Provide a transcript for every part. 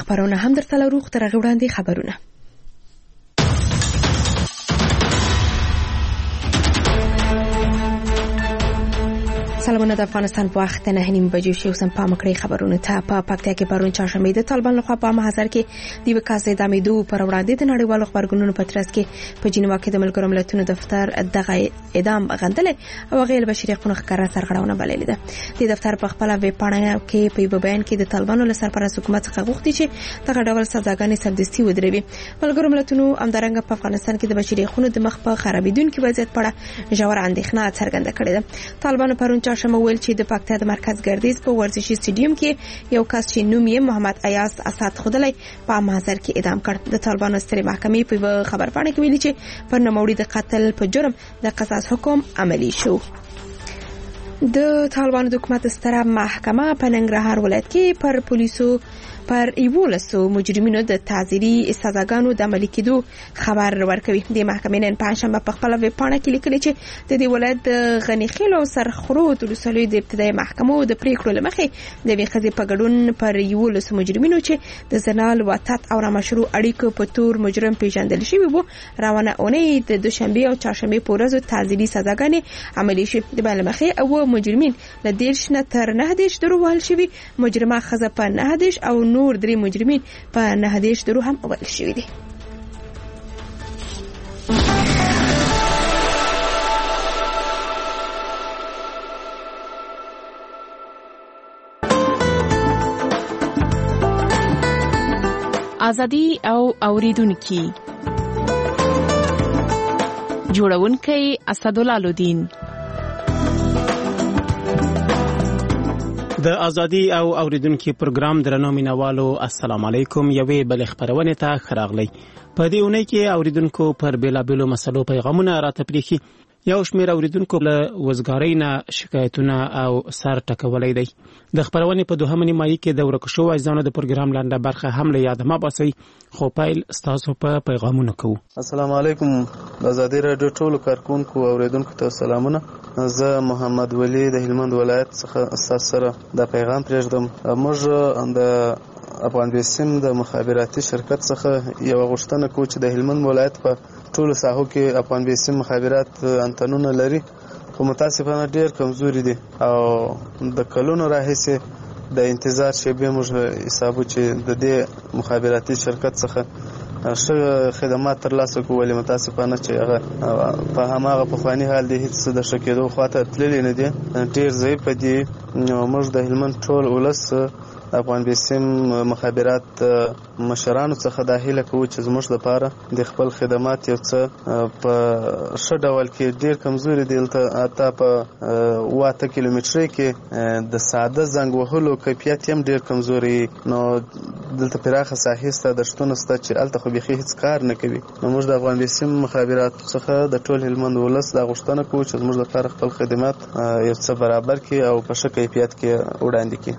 خبرونه هم درته لرو. تر هغې وړاندې خبرونه. سلامونه. د افغانستان په وخت 9:30 بجې شو. سم پام کړئ خبرونه ته. په پکتیا کې پرون چهارشنبه د طالبان لخوا په مهاجر کې د یو کس اعدامېدو پر وړاندې د نړیوالو خبرګونونو په ترڅ کې په جنیوا کې د ملګرو ملتونو دفتر دغه اعدام غندلې او غیر بشري حقوقو ښکارا سرغړونه بللې ده. د دفتر په خپل ویب پاڼه کې په یو بیان کې د طالبانو له سرپرست حکومت څخه غوښتي چې دغه ډول سزاګانې سمدستي ودروي. ملګرو ملتونو همدارنګه په افغانستان کې د بشري حقوقو د مخ په خرابېدونکو وضعیت په اړه ژوره اندېښنه څرګنده کړې ده. طالبانو پرون چهارشنبه ویل چې د پکتیا د مرکز ګردیز په ورزشي سټیډیوم کې یو کس چې نوم یې محمد ایاز اسد خودلی په مهاجر کې اعدام کړ. د طالبانو سترې محکمې په خبرپاڼه کې ویلي چې پر نوموړي د قتل په جرم د قصاص حکم عملي شو. د طالبانو د حکومت ستره محکمه په ننګرهار ولایت کې پر پولیسو پر 11 مجرمینو د تعزیري سزاګانو د عملي کېدو خبر ورکوي. د محکمې نن پنځشنبه په خپل ویب پاڼه کې لیکلي چې د دې ولایت د غنیخیل او سرخرود ولسوالۍ د ابتدایي محکمو د پریکړو لمخې د ویخزي په ګډون پر 11 مجرمینو چې د زنال وطت او نامشروع اړیکو په تور مجرم پیژندل شوی وو روانه اونۍ د دوشنبه او چهارشنبه په ورځو تعزیري سزاګانې عملي شوې. د بل مخې او مجرمین له 10 نه تر 9 درو وهل شوي. مجرمه ښځه په 9 او نور 3 مجرمین په 9 درو هم وهل شوي دي. ازادي او اوریدونکي جوړونکي اسدالله لودین. د ازادي او اوریدونکو پروګرام درنو مینوالو السلام علیکم. یوې بل خبرونه ته خراغلی. په دې اونۍ کې اوریدونکو پر بیلابیلو مسلو پیغامونه راته پریخي. یو شمېر اوریدونکو له وزګارۍ نه شکایتونه او سر ټکولای دي. د خبرونه په دوهمه نیمایي کې د ورکو شو ځانو د پروګرام لاندې برخه هم له یاد ما باسي. خو پایل ستاسو په پیغامونه کوو. السلام علیکم. د ازادي رادیو ټولو کارکونکو او اوریدونکو ته سلامونه. زه محمد ولی د هلمند ولایت څخه اساس سره د پیغام پرېږدم. موږ د افغان بیسیم د مخابراتي شرکت څخه یو غوښتنه کوو چې د هلمند ولایت په ټولو ساحو کې افغان بیسیم مخابرات انتنونه لري خو متاسفانه ډېر کمزوري دي او د کلونو راهیسې د انتظار شیبې موږ حسابو چې د دې مخابراتي شرکت څخه ښه خدمات ترلاسه کوو ولې متاسفانه چې هغه په هماغه پخواني حال دی هیڅ د ښه کېدو خواته تللی نه دي ډېر ضعیفه دي. موږ د هلمند ټول ولس افغان بیسیم مخابرات مشرانو څخه د هیله کوو چې زموږ لپاره د خپل خدمات یو څه په ښه ډول کې ډېر کمزوري دي. حتی په 8 کیلومترۍ کې د ساده زنګ وهلو کیفیت هم ډېر کمزوري. نو دلته پراخه ساحې سته د شتون سته چې هلته خو بیخي هیڅ کار نه کوي. نو موږ د افغان بیسیم مخابرات څخه د ټول هلمند ولس دا غوښتنه کوو چې زموږ لپاره خپل خدمات یو څه برابر کړي او په ښه کیفیت کې وړاندې کړي.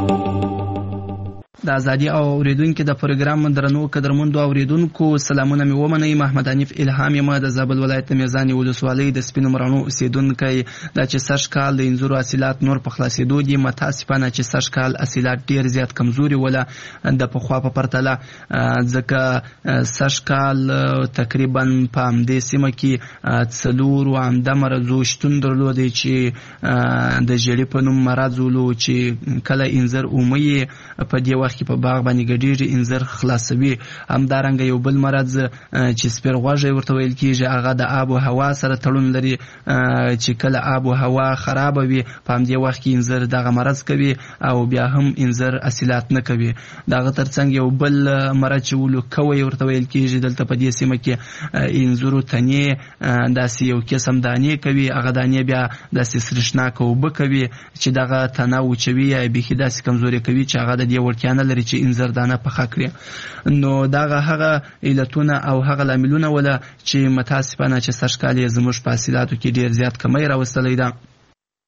د ازادي او اوریدونکو د پروګرام درنو قدرمنو اوریدونکو سلامونه مې ومنئ. محمد حنیف الهام یم د زابل ولایت میزان ولسوالۍ د سپینو مرانو اوسیدونکی. دا چې سږ کال د انځورو حاصلات نور په خلاصېدو دي. متاسفانه چې سږ کال حاصلات ډېر زیات کمزوري وله د پخوا په پرتله ځکه سږ کال تقریبا په همدې سیمه کې 4 عمده مرضو شتون درلودی چې د ژیړي په نوم مرض ولو چې کله انځر اومي په دې وخت کې په باغ باندې ګډېږي انځر خلاصوي. همدارنګه یو بل مرض چې سپېرغوږی ورته ویل کېږي هغه د آب و هوا سره تړون لري چې کله آب و هوا خرابه وي په همدې وخت کې انځر دغه مرض کوي او بیا هم انځر حاصلات نه کوي. دغه ترڅنګ یو بل مرض چې ولوکوی ورته ویل کېږي دلته په دې سیمه کې انځرو تنې داسې یو قسم دانې کوي. هغه دانې بیا داسې سرشناکه اوبه کوي چې دغه تنه وچوي یا بیخي داسې کمزوري کوي چې هغه د دې وړتیا نه لري چې انځر دانه پخه کړي. نو دغه هغه علتونه او هغه لاملونه ولا چې متاسفانه چې سږ کال یې زموږ په حاصلاتو کې ډېر زیات کمی راوستلی ده.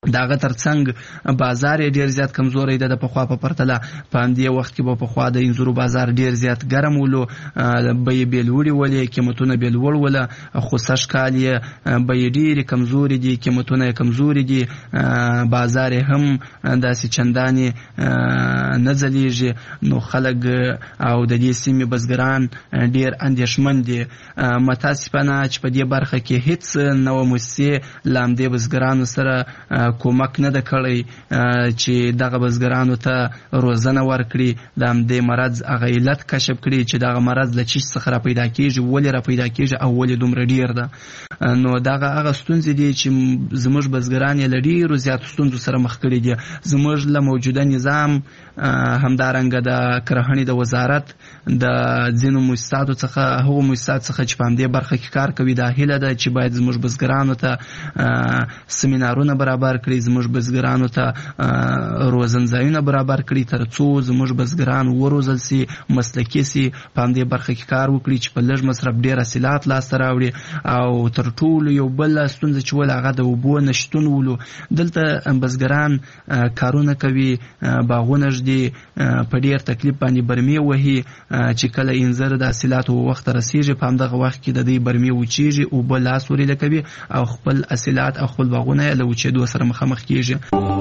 داغه ترڅنګ بازار ډیر زیات کمزوري ده د پخوا په پرتله. په همدې وخت کې به پخوا د انځورو بازار ډیر زیات ګرم ولو، بیې بې لوړې ولې، قیمتونه بې لوړ وله، خو سږ کال یې بیې ډېرې کمزوري دي، قیمتونه یې کمزوري دي، بازار یې هم داسې چندانې نه ځلیږي. نو خلک او د دې سیمې بزګران ډیر اندېښمن دي. متاسفانه چې په دې برخه کې هیڅ نوه موسسې له همدې بزګرانو سره کومک نه ده کړی چې دغه بزګرانو ته روزنه ورکړي، د همدې مرض هغه علت کشف کړي چې دغه مرض له چی څخه را پیدا کېږي، ولې را پیدا کېږي او ولې دومره ډیر ده. نو دغه هغه ستونزې دي چې زموږ بزګران یې له ډېرو زیاتو ستونزو سره مخ کړي دي. زموږ له موجوده نظام همدارنګه د کرهڼې د وزارت د ځینو مؤسساتو څخه، هغو مؤسسات څخه چې په همدې برخه کې کار کوي، دا هیله ده چې باید زموږ بزګرانو ته سیمینارونه برابر کړي، زموږ بزګرانو ته روزنځایونه برابر کړي، تر څو زموږ بزګران وروزل سي، مسلکي سي، په همدې برخه کې کار وکړي چې په لږ مصرف ډېر حاصلات لاسته راوړي. او تر ټولو یو بله ستونزه چې ول هغه د اوبو نشتون ولو. دلته بزګران کارونه کوي، باغونه ږدي، په ډېر تکلیف باندې برمې وهي چې کله انځر د حاصلاتو وخت رسیږي، په همدغه وخت کې د دې برمې وچیږي، اوبه لاس وریله کوي او خپل حاصلات او خپل باغونه یې له وچېدو سره مخامخ کېږي.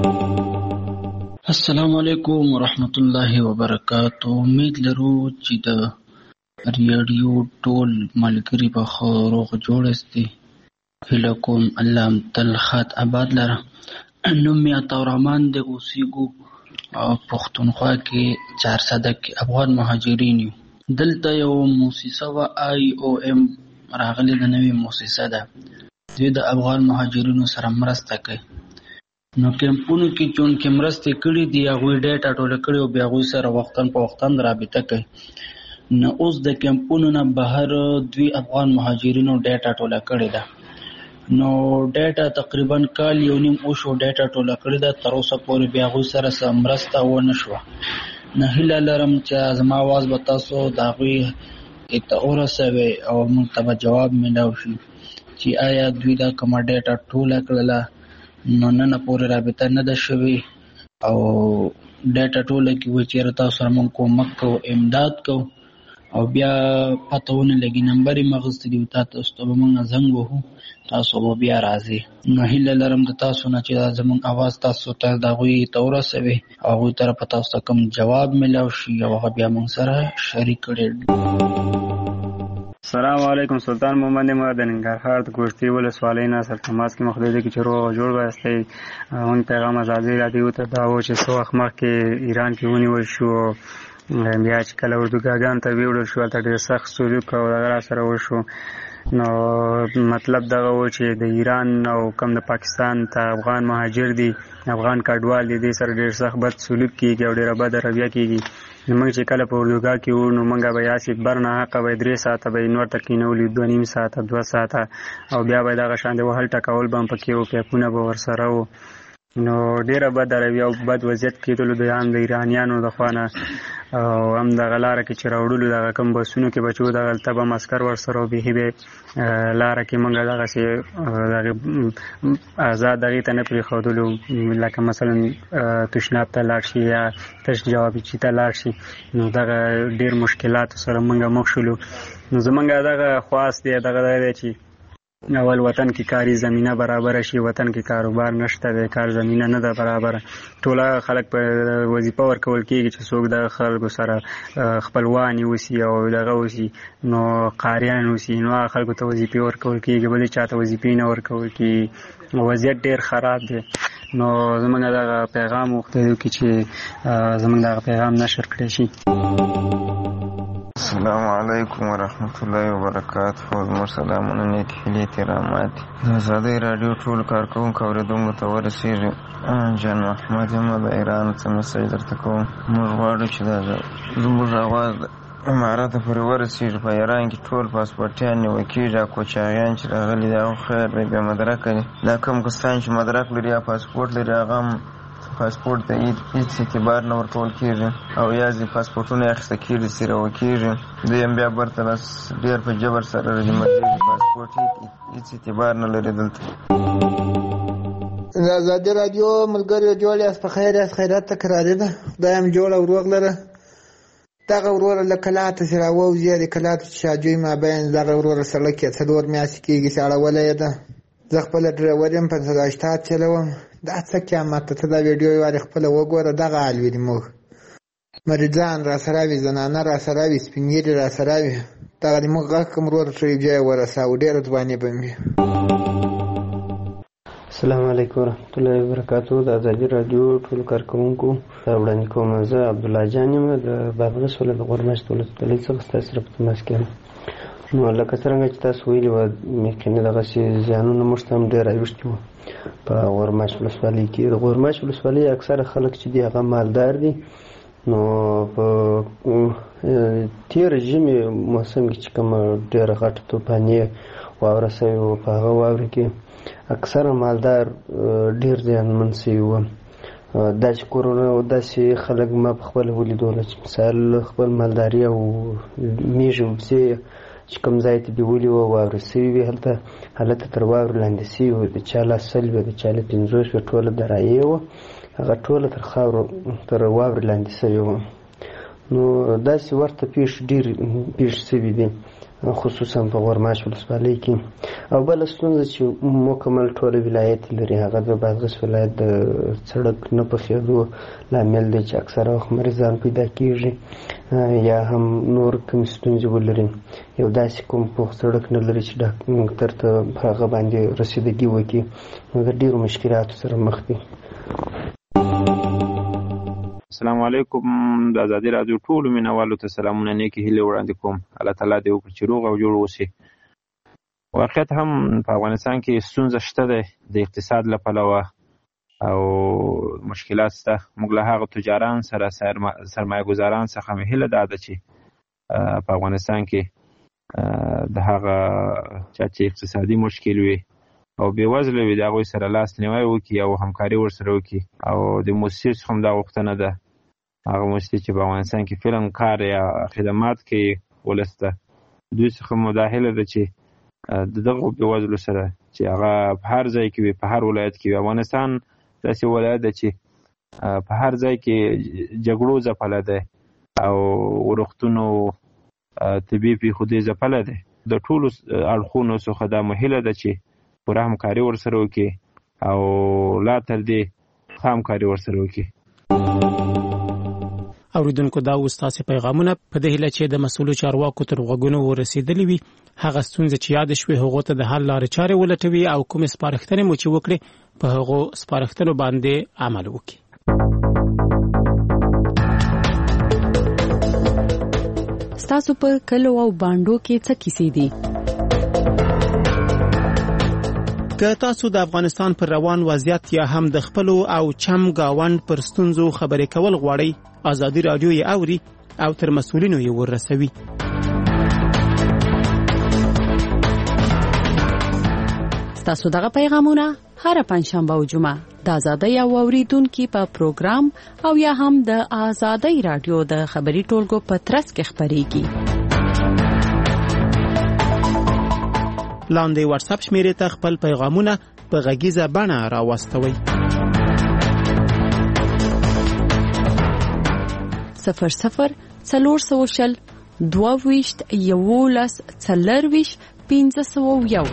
السلام علیکم ورحمت الله وبرکاتو. امید لرو چې د ریډیو ټول ملګري به ښه روغ جوړ استي. هیله کوم الله تل خات آباد لره. نوم مې عطاالرحمن دی، اوسېږو پښتونخوا کې 400 کې افغان مهاجرین یو. دلته یو موسسه وه IOM راغلې، د نوې موسسه ده، دوی د افغان مهاجرینو سره مرسته کوي. نو کیمپونو کې چونکې مرستې کړي دي، هغوی ډیټا ټوله کړي او بیا هغوی سره وختاً په وختاً رابطه کوي. نو اوس د کیمپونو نه بهر دوی افغان مهاجرینو ډیټا ټوله کړې ده. نو ډیټا تقریبا کال یو نیم وشو ډیټا ټوله کړې ده، تر اوسه پورې بیا هغوی سره څه مرسته ونه شوه. نو هیله لرم چې زما اواز به تاسو د هغوی ته ورسوئ او موږ ته به جواب میلاو شي چې آیا دوی دا کومه ډیټا ټوله کړله. نو نن پورې رابطه نه ده شوې او ډیټا ټوله کې وایي چېرې تاسو سره موږ کومک کوو، امداد کوو، او بیا پته ونه لګي نمبر یې مې اخیستی دی، تاسو ته به موږ زنګ وهو، تاسو به بیا راځئ. نو هیله لرم د تاسو نه چې دا زموږ اواز تاسو ته د هغوی ته ورسوي او هغوی طرفه تاسو ته کوم جواب میلاو شي او هغه بیا موږ سره شریک کړي. السلام علیکم. سلطان محمد ما د ننګرهار د ګوشتي ولسوالۍ نه سر تماس کې مخ دی چې روغ جوړ وایستی. موږ پیغام ازادي راډیو ته دا و چې څو وخت مخکې ایران کې ونیول شو، بیا چې کله اردوګاګانو ته ویوړل شو هلته ډېر سخت سلوک او دغه راسره وشو. نو مطلب دغه و چې د ایران او کم د پاکستان ته افغان مهاجر دي، افغان کډوال دي، دې سره ډېر سخت بد سلوک کېږي او ډېره بده رویه کېږي. نو موږ چې کله په اردوګاه کې وو نو موږ به یاسې برنه حقه به 3 ساعته به یې نور ته کېنولي، 2.5 ساعته 2 ساعته، او بیا به یې دغه شان د وهل ټکول به هم پکې وو، پیپونه به ورسره وو. نو ډېره بده رویه او بد وضعیت کېدلو د ایرانیانو د خوا نه. او هم دغه لاره کې چې راوړلو دغه کوم بسونو کې به چې وو دغلته به مسکر ورسره و، بیخي به لاره کې موږ دغسې آزاد دغې ته نه پرېښودلو، لکه مثلا تشناب ته لاړ شي یا تش جوابچي ته لاړ شي. نو دغه ډېر مشکلاتو سره موږ مخ شولو. نو زموږ دغه خواست دی دغه دی چې اول وطن کې کاري زمینه برابره شي. وطن کې کاروبار نشته دی، کار زمینه نه ده برابره. ټوله خلک په وظیفه ورکول کېږي چې څوک د خلکو سره خپلوان اوسي او دغه اوسي، نو قاریان اوسي، نو هغه خلکو ته وظیفې ورکول کېږي، بلې چا ته وظیفې نه ورکول کېږي. وضعیت ډېر خراب دی. نو زموږ دغه پیغام وغوښتل کې چې زموږ دغه پیغام نشر کړی شي. السلام علیکم ورحمت الله وبرکاتہ. زموږ سلامونه، نیکې هیلې، احترامات د ازادۍ راډیو ټولو کارکوونکو اورېدونکو ته ورسېږي. جان محمد یم د ایران څخه مسج درته کوم. موږ غواړو چې دا زموږ اواز د اماراتو پورې ورسېږي. په ایران کې ټول پاسپورټیان نیول کېږي، کوچاغیان چې راغلي دي هغه خیر دی، بې مدرکه دي. دا کوم کسان چې مدرک لري یا پاسپورټ لري هغه هم پاسپورټ ته هېڅ اعتبار نه ورکول کېږي، او یازې پاسپورټونه یې اخیسته کېږي، څیرول کېږي. دوی هم بیا برته ډېر په جبر سره رژیمه کېږي. پاسپورټ هېڅ اعتبار نه لري دلته. ازادي رادیو ملګری جوړ یاست په خیر یاست خیرات تکراري ده دایم جوړ او روغ لره دغه ورور له کلاته چې راووځي د کلاته شاجوی مابین دغه ورور سړک یې څلور میاشتې کېږي چې اړولی یې ده زه خپله ډریور یم 580 چلوم دا څه قیامت ته دا ویډیو یې وارې خپله وګوره دغه حال وي موږ مریضان را سره وي زنانه را سره وي سپین ږیري را سره وي دغه د موږ غږ کوم ورور ټریپ ځای ورساو ډېره ځواني به مې السلام علیکم ورحمت الله وبرکاتو د ازادي رادیو ټول کارکونکو وړاندې کوم زه عبدالله جان یم د بابغس ولایت د غورماش ولسوالۍ څخه ستاسو سره په تماس کې یم نو لکه څرنګه چې تاسو ویلي وو مخکې دغسې زیانونه موږ ته هم ډېر اوښتي وو په غورماش ولسوالۍ کې د غورماش ولسوالۍ اکثره خلک چې دي هغه مالدار دي نو په تېر ژمي موسم کې چې کومه ډېره غټه طوفاني واوره سوې وه په هغه واورې کې اکثره مالدار ډېر زیانمن سوي وو داسې کورونه او داسې خلک ما په خپله ولیدله چې مثال خپل مالداري او میږې وزې چې کوم ځای ته بیولي وه واورې سوي وي هلته تر واورې لاندې سوي وو د چا له 100 وي د چا له 50 وي ټوله درایې وه هغه ټوله تر واورې لاندې سوي وه نو داسې ورته پیښې سوي دي خصوصا په غورماش ولسوالۍ کې او بله ستونزه چې مکمل ټوله ولایت لري هغه د بادغیس ولایت د سړک نه پخېدو لامل دی چې اکثره وخت مریضان پیدا کېږي یا هم نور کومې ستونزې ولري یو داسې کوم پوخ سړک نه لري چې ډاکټر ته په هغه باندې رسیدګي وکړي نو د ډېرو مشکلاتو سره مخ دي السلام علیکم د ازادي رادیو ټولو مینوالو ته سلامونه نیکې هیلې وړاندې کوم الله تعالی دې وکړي چې روغ او جوړ اوسي واقعیت هم په افغانستان کې ستونزه شته دی د اقتصاد له پلوه او مشکلات شته موږ له هغه تجاران سره سرمایه ګزاران څخه مې هیله دا ده چې په افغانستان کې د هغه چا چې اقتصادي مشکل وي او بېوزله وي د هغوی سره لاس نیوی وکړي او همکاري ورسره وکړي او د موسسې څخه هم دا غوښتنه ده هغه موسسې چې په افغانستان کې فلم کار یا خدمات کوي ولس ته دوی څخه مو دا هیله ده چې د دغو بېوزلو سره چې هغه په هر ځای کې وي په هر ولایت کې وي افغانستان داسې ولایت ده چې په هر ځای کې جګړو ځپلی دی او روغتونو طبي پیښو دې ځپلی دی د ټولو اړخونو څخه دا مو هیله ده چې پوره همکاري ورسره وکړي او لا تر دې ښه همکاري ورسره وکړي اوریدونکو دا ستاسو پیغامونه په دې هیله چې د مسؤلو چارواکو تر غوږونو ورسېدلې وي هغه ستونزې چې یاد شوي هغو ته د حل لارې چارې ولټوي او کوم سپارښتنې مو چې وکړي په هغو سپارښتنو باندې عمل وکړي ستاسو په کلو او باندو کې څه کیسې دي که تاسو د افغانستان پر روان وضعیت یا هم د خپلو او چم گاوند پر ستونزو خبرې کول غواړئ ازادي رادیو یې اوري او تر مسؤلینو یې ورسوي ستاسو دغه پیغامونه هر پنځشنبه او جمعه د ازادي او اوریدونکو په پروګرام او یا هم د ازادي رادیو د خبري ټولګو په ترڅ کې خبريږي لاندې واتس اپ شمیرې ته خپل پیغامونه په غږیزه بڼه راوستوئ 00 400 22 11 40 501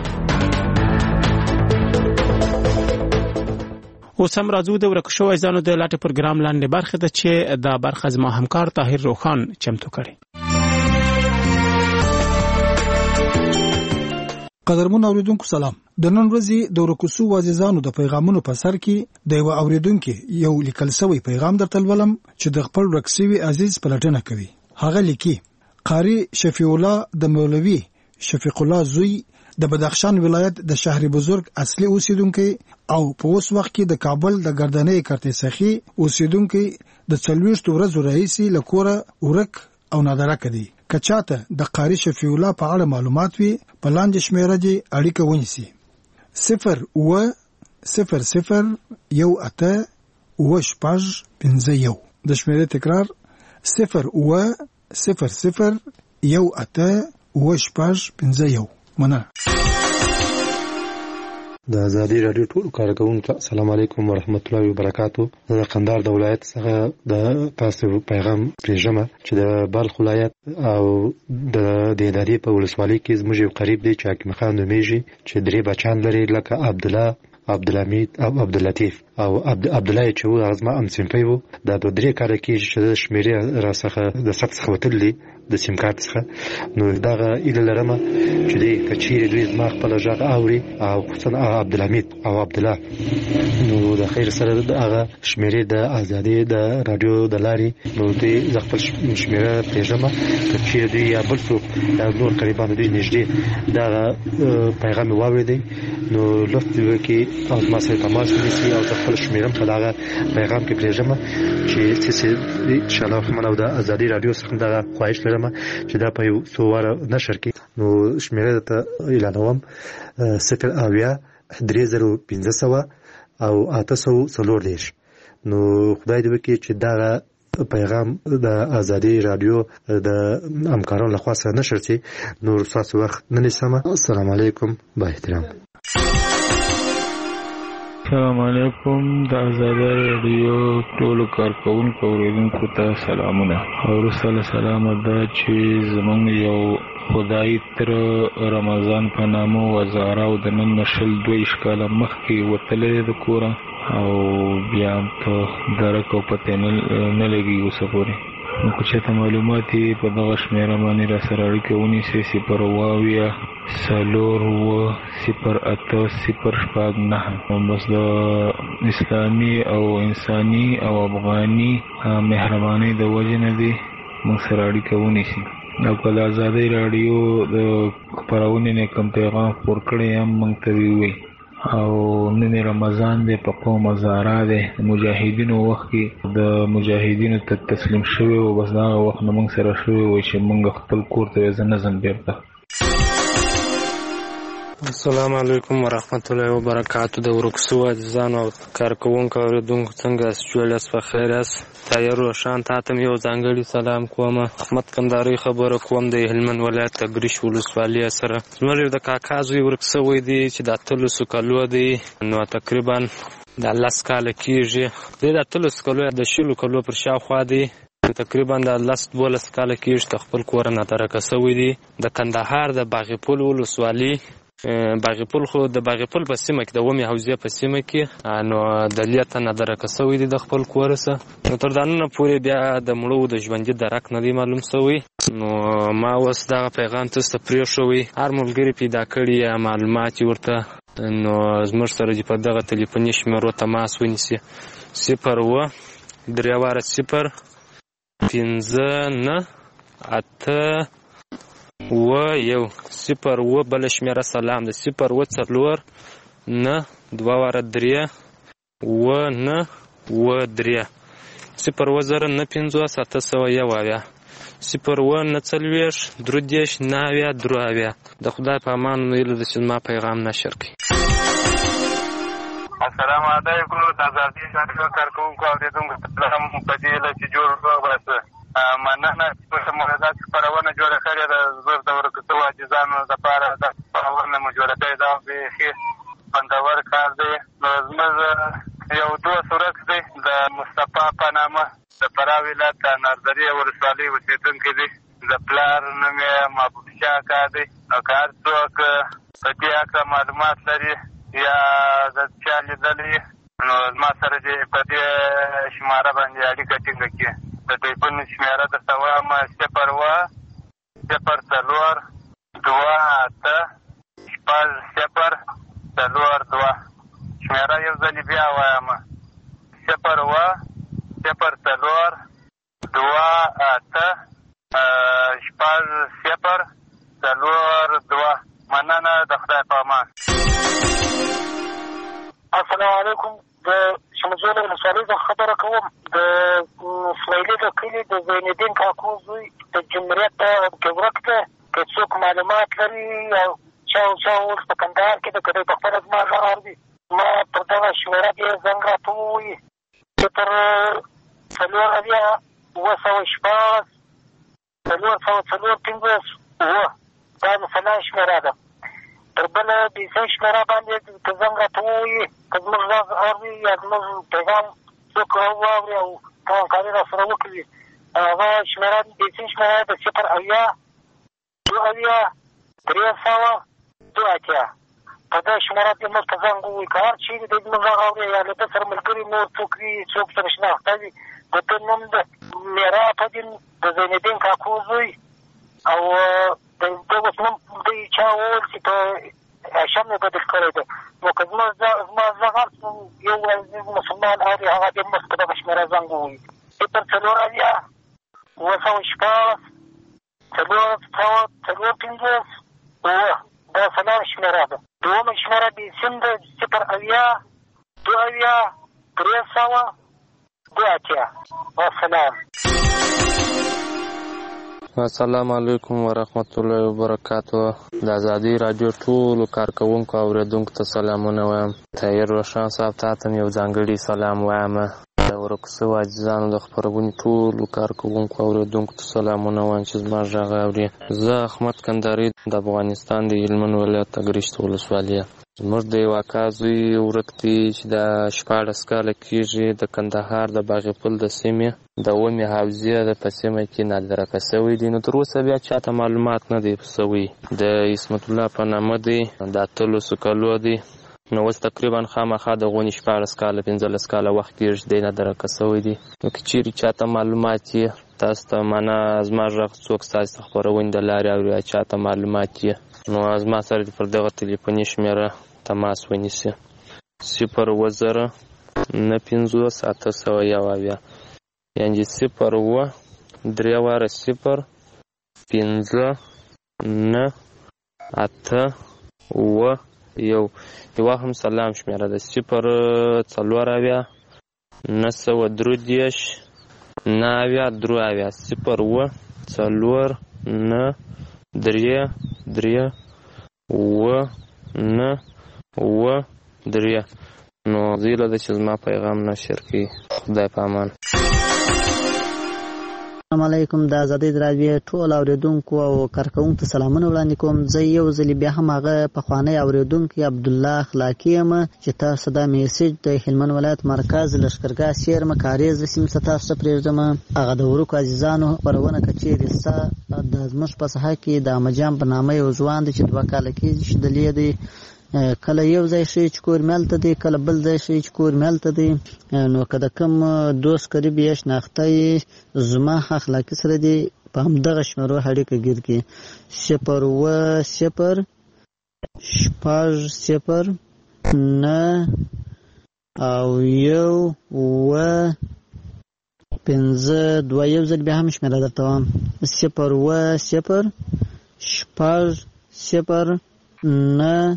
اوس هم راځو د ورک شوی ځانو د لاټ پروګرام لاندې برخه ده چې دا برخه زما همکار طاهر روخان چمتو کړي قدرمن اوریدونکو سلام د نن ورځې د ورکوسو وازیزانو د پیغامونو په سر کې د یو اوریدونکو یو لیکل شوی پیغام درته ولم چې د خپل رکسوي عزیز پلټنه کوي هغه لیکي قاری شفیع الله د مولوی شفیق الله زوی د بدخشان ولایت د شهر بزرگ اصلي اوسیدونکو او په اوس وخت کې د کابل د ګردنۍ کرتسخي اوسیدونکو د 40 ورځې رئیسي لکوره ورک او نادره کړي کچاته د قاری شفیع الله په اړه معلومات وي په لاندې شمیره دي اړیکه ونیسي 0 و 0 0 1 8 و شپږ 51 د شمیره تکرار 0 و 0 0 1 8 و شپږ 51 مننه د ازادي رادیو ټول کارکونکو السلام علیکم ورحمت الله وبرکاتو. د قندهار د ولایت څخه د تاسو پیغام پېژنم چې د بلخ ولایت او د دهدادي په ولسوالۍ کې زموږ یو قریب دی چې حکیم خان نومیږي چې درې بچان لري لکه عبدالله، عبدالحمید او عبداللطیف او عبدالله چې و هغه زما همصنفی و. دا دوه درې کاله کېږي چې د شمېرې راڅخه د ثبت څخه وتلي د سیم کارت څخه. نو دغه هیله لرم چې دی که چیرې دوی زما خپله غږ اوري او خصوصا عبدالحمید او عبدالله نو د خیر سره د هغه شمېرې د ازادۍ د راډیو د لارې نو دوی زه خپل شمېره پرېږدم که چیرې دوی یا بل څوک یا نور قریبان دوی نږدې دغه پیغام مې واورېدی نو لطف دې وکړي او زما سره تماس ونیسي او زه خپل شمېره په دغه پیغام کې پرېږدم چې انشاءالله رحمن او د ازادۍ راډیو څخه دغه خواهش لرم چې دا په یو څو واره نشر کړي. نو شمېره ته اعلانوم 0 او 840. نو خدای دې وکړي چې دغه پیغام د ازادۍ راډیو د همکارانو لخوا سره نشر شي. نور ستاسو وخت نه نیسم. السلام علیکم. با احترام. السلام علیکم. د ازادۍ راډیو ټولو کارکونکو اوریدونکو ته سلامونه. وروسته له سلامه دا چې زمونږ یو خدای تر رمضان په نامه وزاره او د نن نه 22 کاله مخکې وتلی د کوره او بیا په درک او پته نه لګي اوسه پورې. نو که چېرته معلومات یې په دغه شمېره باندې را سره اړیکه ونیسئ 080080009. بس د اسلامي او انساني او افغاني مهربانۍ د وجې نه دي موږ سره اړیکه ونیسي. او که د ازادۍ راډیو د خپرونې نه کوم پیغام خپور کړی هم موږ ته ووایي. او نن رمضان دی، په قوم ازاره دی، مجاهدینو وخت کې د مجاهدینو ته تسلیم شوی و. بس دغه وخت نه موږ سره شوی و چې موږ خپل کور ته زه نه ځم بیرته. السلام علیکم ورحمت الله وبرکاتو. د ورکسو عزیزانو او کارکوونکو اوریدونکو څنګه یاست؟ په خیر یاست؟ طاهر روشان تاته یو ځانګړي سلام کوم. احمد کندهاري خبره کوم د هلمند ولایت تګریش ولسوالۍ سره. زموږ د کاکا زوی ورکسوی دی چې د 13 کالو دی، نو تقریبا د 10 کاله کېږي. د 13 کالو د 20 کالو پر شاوخوا دی، تقریبا د 12 کاله کېږي ته خپل کور نه ترکه سوی دی. د کندهار د باغپول ولسوالۍ باغپول خو د باغپول په سیمه کې د ومې حوزې په سیمه کې نو د لیته نه درکه سوی دی د خپل کور سره. نو تر دانونه پورې بیا د مړو د ژوندي درک نه دی معلوم سوی. نو ما اوس دغه پیغام تاسو ته پرېښوی. هر ملګري پیدا کړي یا معلومات ورته نو زموږ سره دې په دغه تلیفوني شمېرو تماس ونیسي 0 بل شمېره سلام د 0 د خدای په امان ویلو د ما پیغام نشر کړي. السلام علیکم. د ازادۍ راډیو کارکوونکو اوریدونکو سلام. په دې له چې جوړ وباسه مننه چې مولدات خپرونه جوړه کړې ده. زه د ورکسو عاجزانو لپاره د خپرونه مو جوړه کړې ده. بیخي خوندور کار دی. نو زموږ یو دوست ورک دی د مصطفی په نامه د فراه ولایت د نردرې ولسوالۍ اوسېدونکی دی. د پلار نوم یې محبوب شاه اکا دی. او که هر څوک په دې هکله معلومات لري یا د چا لیدلي نو زما سره دې په دې شماره باندې اړیکه ټینګه کړي. د ټلیفون شمېره درته وایم 010280042. شمېره یو ځلې بیا وایم 010280042. مننه. د خدای په امان. السلام علیکم. د شمزول ولسوالۍ څخه خبره کوم. د اسماعیلي د کلي د زینالدین کاکو زوی د جمهوریت کې ورک دی. که څوک معلومات لري او چا اوس په کندهار کې د که دی په خپله زما غږ اوري ما پر دغه شمېره دې زنګ راته ووایي 040 415 دا د سلا شمېره ده. تر بله بیسۍ شمېره باندې که زنګ راته ووایي که زموږ غږ اوري یا زموږ پیغام څوک واوري او همکاري را سره وکړي هغه شمېره بیسۍ شمېره د 080-2 په دې شمېره کې موږ ته زنګ ووایي که هر چېرې د زموږ غږ اوري یا له ده سره ملګري نور څوک وي څوک سره شناخته وي د ده نوم د میرا پدین د زینالدین کاکو زوی او د اوس نوم دوی چا وویل چې په هاشم یې بدل کړی دی نو که زما غږ یو عزیز مسلمان اوري هغه دې موږ په دغه شمېره زنګ ووایي 0-4-9-450 دا سلام شمېره ده. دومه شمېره د سیم ده 0-2-3-2 والسلام. السلام علیکم ورحمت الله وبرکاتو. د ازادي راډیو ټولو کارکوونکو او اوریدونکو ته سلامونه وایم. طاهر روشن صاحب ته هم یو ځانګړي سلام وایم. د ورک سوي عزیزانو د خپرونې ټولو کارکوونکو او اوریدونکو ته سلامونه وایم چې زما غږ اوري. زه احمد کندهاري د افغانستان د هلمند ولایت اګریشت ولسوالي. زموږ د یو اکا زوی ورک دی چې د 14 کاله کېږي د کندهار د باغپل د سیمې د اومې حوزې په سیمه کې نادرکه شوی دی. نو تر اوسه بیا چاته معلومات نه دی شوی. د اسمت الله په نامه دی، د 13 کالو دی. نو اوس تقریبا خامخا د غونې 14 کاله 15 کاله وخت کېږي دی نادرکه شوی دی. نو که چیرې چاته معلومات یې تاسو ته معنا زما غږ څوک ستاسو خپرونې د لارې اوري چاته معلومات یې نو زما سره پر دغه ټلیفوني شمېره تماس ونیسي 0-9-50-801 یعنې 0-3-0-5-9-8-1 یو هم سلام شمېره ده 0-3-9-3 نو زیله ده چې زما پیغام نشر کړي. خدای په امان. السلام علیکم. د ازادي راډیو ټول اوریدونکو او کارکوونکو ته سلامونه وړاندې کوم. زه یو ځل بیا هم هغه پخوانی اوریدونکی عبدالله اخلاقی یم چې تاسو دا میسج د هلمند ولایت مرکز لښکرګاه سیرمه کاریز سیمې ته تاسو ته پرېږدم. هغه د ورکو عزیزانو خپرونه کچېرې ستا د زموږ په ساحه کې د احمدجان په نامه یو ځوان دی چې 2 کاله کېږي چې دلې دی. کله یو ځای شي چې کور ملته دی، کله بل ځای شي چې کور ملته دی. نو که د کوم دوست قریب یې شناخته یې زما اخلاقي سره دی په همدغه شمېرو اړیکه ګیر کړي 0-0-9-1-5-2 یو ځل بیا هم شمېره درته وایم 0-0-9-1-5-2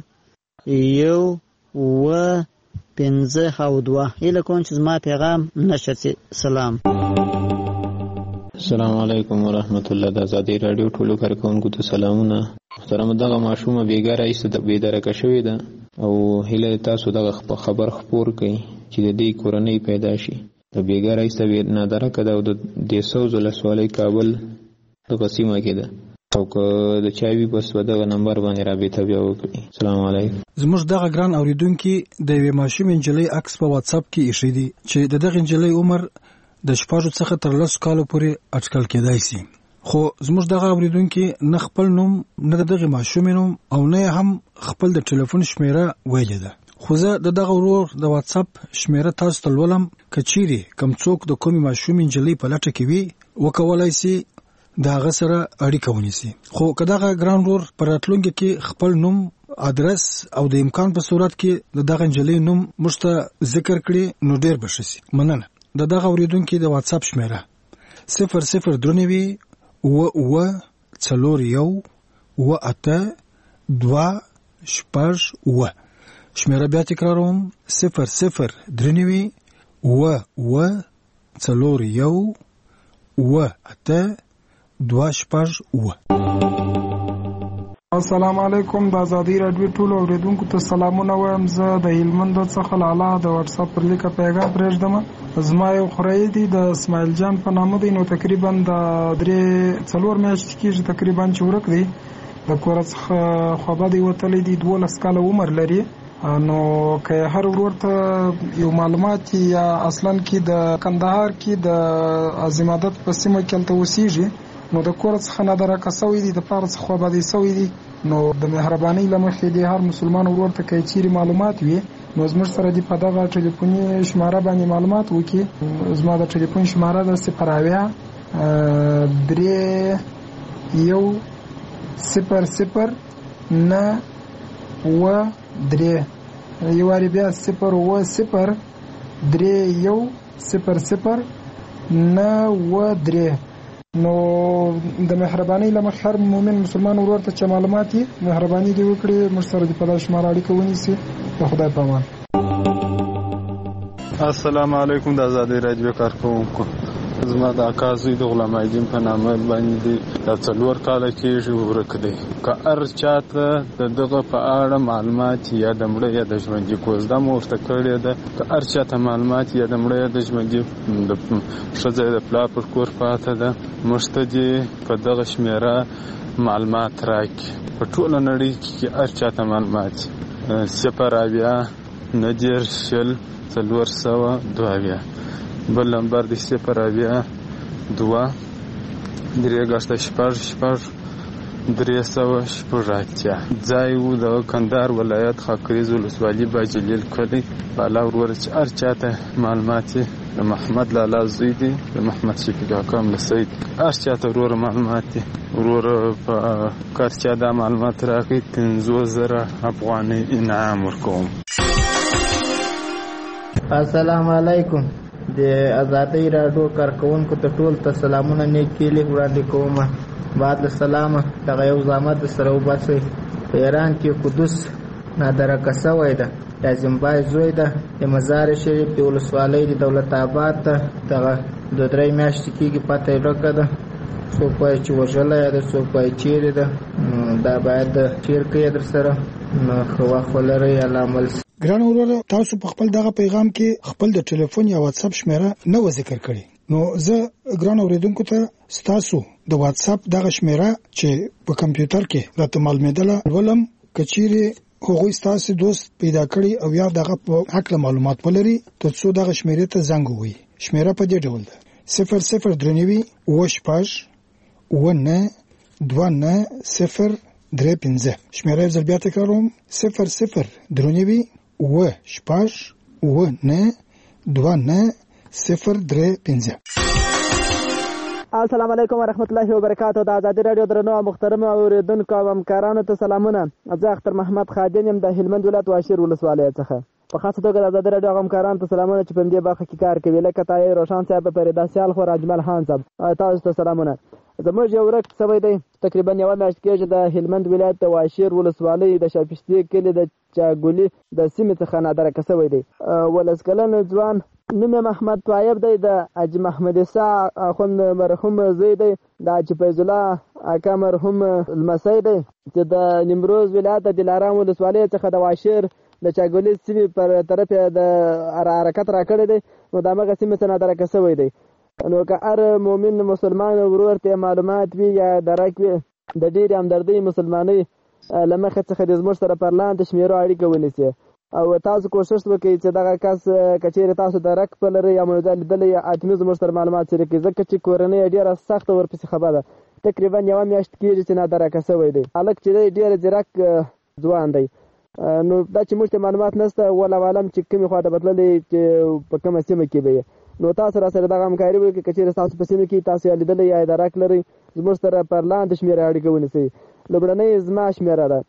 هیله کوم چې زما پیغام نشر شي. سلام. السلام علیکم ورحمت الله. د ازادي راډیو ټولو کارکوونکو ته سلامونه. محترم دغه ماشومه بیګاره ایسته د بیدارکه شوې ده او هیله تاسو دغه خبر خپور کړئ چې د دې کورنۍ پیدا شي. د بیګاره ایسته نادرکه ده او د 200 ولسوالۍ کابل دغه سیمه کې ده او که د چاوي بس په دغه نمبر باندې رابطه بیا وکړي. السلام علیکم. زموږ دغه ګران اوریدونکي د یوې ماشومې نجلۍ عکس په واتس اپ کې ایښی دی چې د دغه نجلۍ عمر د 6 څخه تر 10 کالو پورې اټکل کېدای شي. خو زموږ دغه اوریدونکي نه خپل نوم نه دغه ماشومې نوم او نه هم خپل د ټلیفون شمېره ویلې ده. خو زه دغه ورور د واتس اپ شمېره تاسو ته لولم. که چیرې کوم څوک د کومې ماشومې نجلۍ په لټه کې وي وکولای شي دا هغه سره اړیکه ونیسي. خو که دغه ګران ورور په راتلونکي کې خپل نوم ادرس او د امکان په صورت کې د دغه نجلۍ نوم موږ ته ذکر کړي نو ډېر به ښه شي. مننه. د دغه اوریدونکي د واتس اپ شمېره 0-0-3-9-8-2 شمېره بیا تکراروم 0-0-3-9-8-2 السلام علیکم. د ازادي راډیو ټولو اوریدونکو ته سلامونه وایم. زه د هلمند څخه لاله د واتس اپ پر لیکه پیغام پرېږدم. زما یو خوریی دی د اسماعیل جان په نامه دی. نو تقریبا د 3-4 میاشتې کېږي تقریبا چې ورک دی. د کور څخه خوابدي وتلی دي 12 کاله عمر لري نو که هر ورور ته یو معلومات یا اصلا کې د کندهار کې د عظیمادت په سیمه کې تل وسیږي نو د کور څخه نه درکه سوی دي د پاره څخه خوابدي سوی دي نو د مهرباني لمخې دی هر مسلمان ورور ته کوي چیرې معلومات وي نو زموږ سره دی په دغه ټلیفوني شماره باندې معلومات وکړي زما د ټلیفون شماره د 0 یواری بیا 0 نو د مهرباني لمخ هر مؤمن مسلمان ورور ته چې معلومات مهرباني دی وکړي موږ سره د په شماره اړیکه ونیسي په خدای پامان. السلام علیکم د آزادۍ رادیو کارکونکو زما د اکازوی د غلام ایدین په نامه باندې د 4 کاله کېږي ورک دی که هر چاته د دغه په اړه معلومات یا د مړه یا د ژوندي کوزده مو ورته کړې ده که هر چاته معلومات یا د مړه یا د ژوندي د ښځه د پلار پر کور پاته ده موږ ته دې په دغه شمېره معلومات راکړي په ټوله نړۍ کې هر چاته معلومات 0 بل نمبر دی 0 ځای وو د کندهار ولایت خاکریز ولسوالي باجلیل کلی بالا ورور چې هر چاته معلومات د محمد لالا زوی دی د محمد شفیق حکم لسید هر چاته ورور معلومات دی ورور په کار چا دا معلومات راکړي 15,000 افغانۍ انعام ورکوم. السلام علیکم د آزادۍ راډیو کارکونکو ته ټول ته سلامونه نیکې وړاندې کوم. بعد السلام دغه یو زحمت سره وباسئ په ایران کې قدس نادرکه سوی ده د زیمبای زوی ده د مزار شریف د ولسوالۍ د دولت آباد ته دغه 2-3 میاشتې کېږي پته یې ډکه ده څوک وایي چې وژلی ده څوک وایي چیرې ده دا باید چیر کوي در سره نو ښه وخت ولرئ الله عمل. ګران وروره تاسو په خپل دغه پیغام کې خپل د ټلیفون یا واتس اپ شمیره نه و ذکر کړی نو زه ګران اوریدونکو ته تاسو د واتس اپ دغه شمیره چې په کمپیوټر کې راته معلومېدله ولم کچيري هغوی تاسو دوست پیدا کړی او یا دغه په حق معلومات ولري تاسو دغه شمیره ته زنګ ووهئ. شمیره په دې ډول ده 00 وشپاش ونه 2903 شمیره زل بیا تکراروم 00 وشپاش ونه 2903. السلام علیکم ورحمت الله وبرکاته. د آزادۍ رادیو درنو محترم اوریدونکو او همکارانو ته سلامونه. زه اختر محمد خادم یم د هلمند ولایت واشیر ولسوالۍ څخه. په خاصه توګه د آزادۍ رادیو همکارانو ته سلامونه چې په دې برخه کې کار کوي لکه تای روشن صاحب پریدا سیال خو راجمل خان صاحب تاسو ته سلامونه. زموږ یو ورک سوی دی تقریبا یو میاشت کېږي د هلمند ولایت د واشیر ولسوالۍ د شاپشتي کلی د چاګولي د سیمې څخه نادرکه سوی دی. ولس کلن ځوان نوم محمد طایب دی د حاجي محمد عیسی اخوند مرحوم زوی دی د حاجي فیض الله اکا مرحوم لمسی دی چې د نیمروز ولایت د دلارام ولسوالۍ څخه د واشیر د چاګولي سیمې پر طرف د حرکت راکړی دی نو د هغه سیمې څخه نادرکه سوی دی. نو که هر مؤمن مسلمان ورور ته معلومات وي یا درک وي د ډېرې همدردۍ مسلمانۍ له مخې څخه د زموږ سره پر لاندې شمیرو اړیکه ونیسي او تاسو کوشش وکړئ چې دغه کس که چیرې تاسو درک په لرئ یا موضوع لیدلی یا حتمي زموږ سره معلومات شریکوي ځکه چې کورنۍ ډېره سخته ورپسې خبره ده. تقریبا یوه میاشت کېږي چې نادرکه سوی دی. هلک چې دی ډېر ځیرک ځوان دی نو دا چې موږ ته معلومات نشته والله عالم چې کومې خواته بدللی چې په کومه سیمه کې به نو تاسو را سره دغه همکاري وکړئ که چیرې تاسو په سیمه کې تاسو یې لیدلی یا درک لرئ زموږ سره پر لاندې شمېره اړیکه ونیسئ. لومړنۍ زما شمېره ده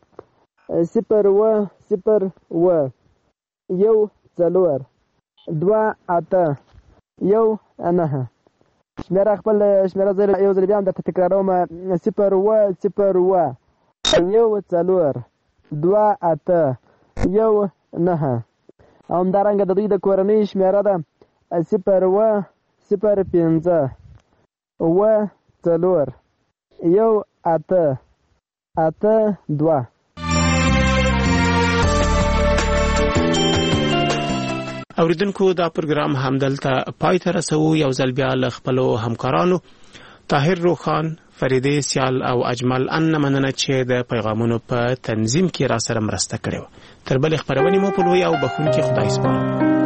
0 1 4 2 8 1 9 شمېره خپل شمېره زه یو ځل بیا هم درته تکراروم 0 1 4 2 8 1 9 او همدارنګه د دوی د کورنۍ شمېره ده 0 5 4 1 8 8 2. اوریدونکو دا پروګرام همدلته پای ته رسو. یو ځل بیا له خپلو همکارانو طاهر روخان، فریده سیال او اجمل ان مننه چې د پیغامونو په تنظیم کې را سره مرسته کړې و. تر بلې خبرونې مو په لوی او بخون کې خدای سپارم.